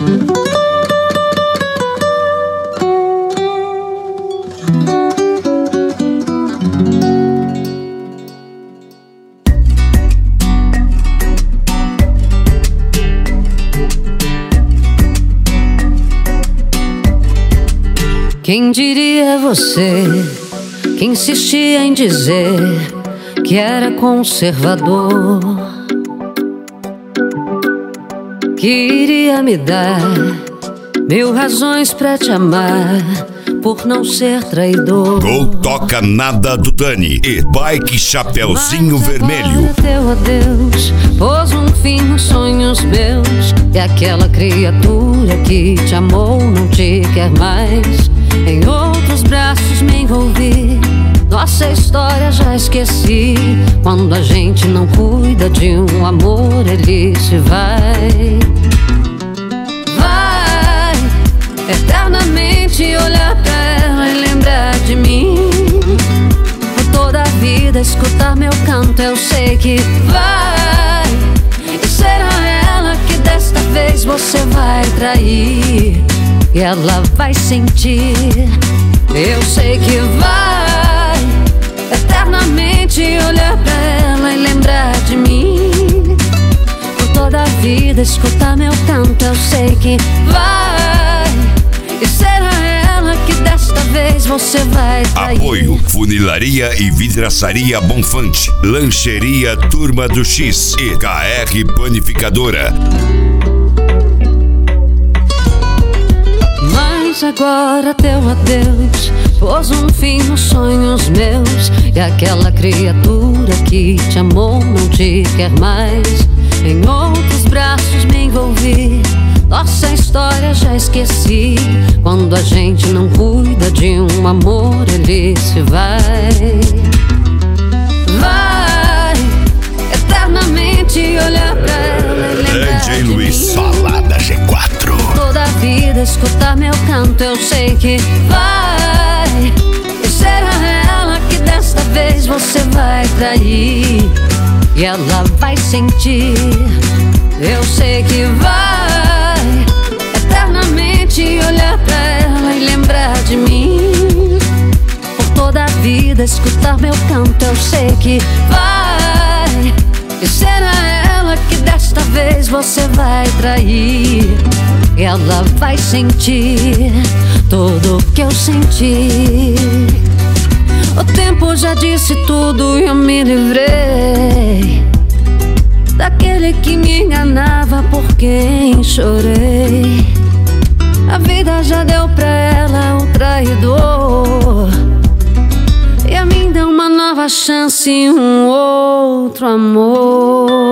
Quem diria você que insistia em dizer que era conservador, que iria me dar 1000 razões pra te amar por não ser traidor. Gol Toca Nada do Dani e Bike Chapeuzinho Vermelho. Teu adeus pôs um fim nos sonhos meus, e aquela criatura que te amou não te quer mais. Em outros braços me envolvi, nossa história já esqueci. Quando a gente não cuida de um amor, ele se vai. Vai eternamente olhar pra ela e lembrar de mim. Por toda a vida escutar meu canto, eu sei que vai. E será ela que desta vez você vai trair, e ela vai sentir, eu sei que vai. Eternamente olhar pra ela e lembrar de mim. Por toda a vida escutar meu canto, eu sei que vai. E será ela que desta vez você vai trair. Apoio Funilaria e Vidraçaria Bonfante, Lancheria Turma do X e KR Panificadora. Mas agora teu adeus pôs um fim nos sonhos meus, e aquela criatura que te amou não te quer mais. Em outros braços me envolvi, nossa história já esqueci. Quando a gente não cuida de um amor, ele se vai. Vai eternamente olhar pra ela e lembrar DJ de Luiz, mim. Salada G4. Toda a vida escutar meu canto, eu sei que vai. E será ela que desta vez você vai trair, e ela vai sentir, eu sei que vai. Eternamente olhar pra ela e lembrar de mim. Por toda a vida escutar meu canto, eu sei que vai. E será ela que desta vez você vai trair, e ela vai sentir tudo o que eu senti. O tempo já disse tudo e eu me livrei daquele que me enganava, por quem chorei. A vida já deu pra ela o traidor, e a mim deu uma nova chance e um outro amor.